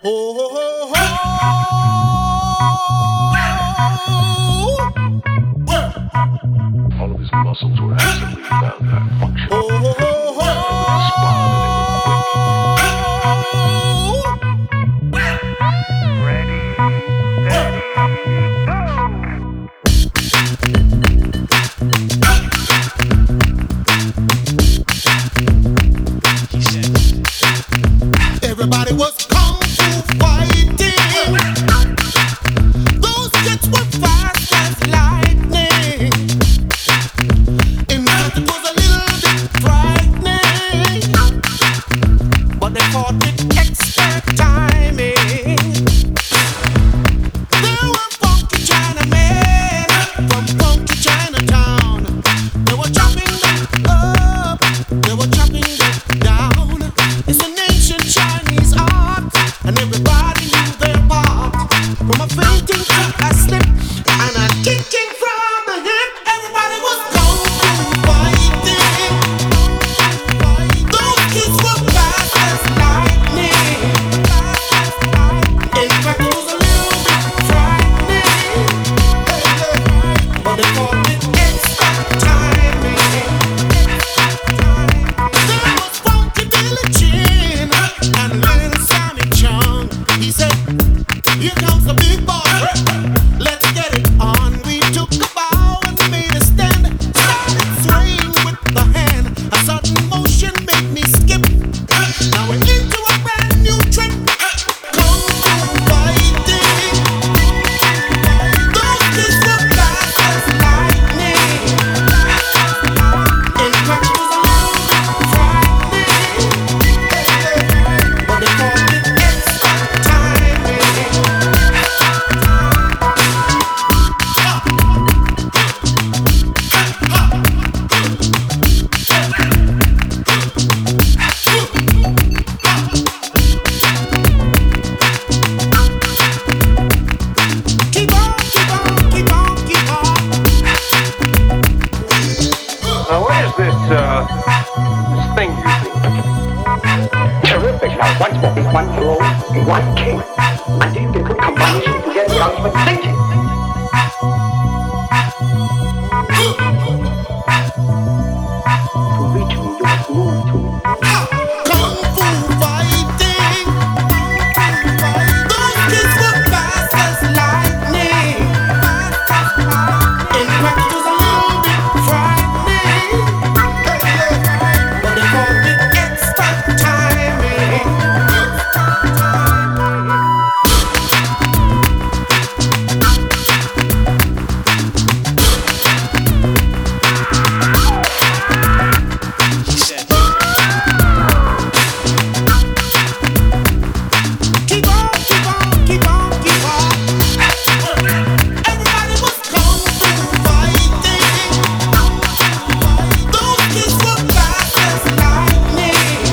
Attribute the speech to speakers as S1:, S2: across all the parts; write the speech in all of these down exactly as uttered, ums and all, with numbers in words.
S1: Oh, oh, oh.
S2: All of his muscles were absolutely without that function.
S1: Oh, oh, oh. Everybody was kung fu fighting. Those kids were fast as lightning. In fact, it was a little bit frightening, but they fought with expert timing. There were funky Chinamen from funky Chinatown. They were chopping them up, they were chopping them down. It's an ancient Chinese art, and everybody knew their part. From a fainting to a slip, and a kicking from the hip. Everybody was kung fu fighting. Those kids were fast as lightning. In fact, it was a little bit frightening, but they fought with expert timing. There was funky Billy Chin and little Sammy Chung. He said, "Here comes the big boy. Let's get it on." We took a bow and made a stand. Started swaying with the hand. A sudden motion made me skip. Now we're into a brand new trip. Kung fu fighting. Those kids were fast as lightning. In fact, it was a little bit frightening, but they called it expert timing. Keep on, keep on, keep on, keep on.
S3: Now, what is this, uh, this thing you do?
S4: Terrific. Now, once more, one flow, one king. I think they could combine you together out with thinking. To reach me, you must move to me.
S1: Kung fu fighting. Those kids were fast as lightning. In fact, it was a little bit frightening, but they called it expert timing. Keep on, keep on, keep on, keep on. Everybody was kung fu fighting. Those kids were fast as lightning.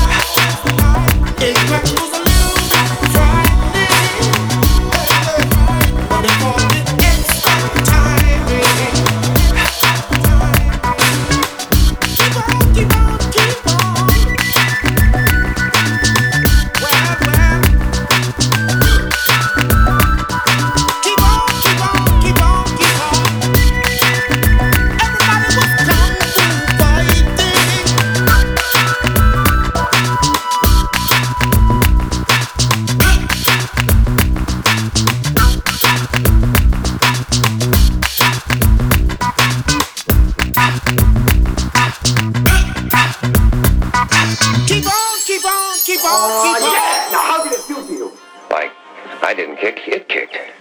S1: In fact, it was a little bit frightening, but they called it expert timing. Keep on, keep on, keep on. Well, well. Keep on, keep on, keep on, keep on. Everybody was kung fu fighting. Keep on, keep on, keep on,
S4: Oh,
S1: keep on.
S4: yeah. Now, how did it feel to you?
S3: Like, I didn't kick, it kicked.